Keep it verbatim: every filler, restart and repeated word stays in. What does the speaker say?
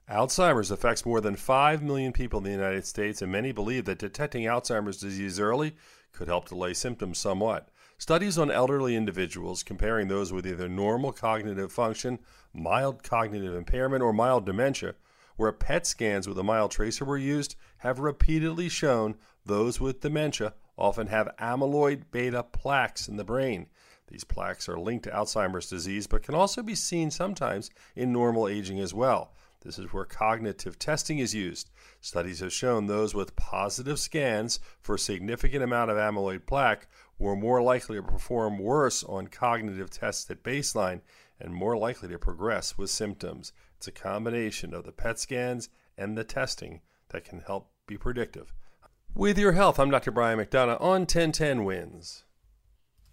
Alzheimer's affects more than five million people in the United States, and many believe that detecting Alzheimer's disease early could help delay symptoms somewhat. Studies on elderly individuals, comparing those with either normal cognitive function, mild cognitive impairment, or mild dementia, where P E T scans with a mild tracer were used, have repeatedly shown those with dementia often have amyloid beta plaques in the brain. These plaques are linked to Alzheimer's disease, but can also be seen sometimes in normal aging as well. This is where cognitive testing is used. Studies have shown those with positive scans for a significant amount of amyloid plaque were more likely to perform worse on cognitive tests at baseline and more likely to progress with symptoms. It's a combination of the P E T scans and the testing that can help be predictive. With your health, I'm Doctor Brian McDonough on ten ten Wins.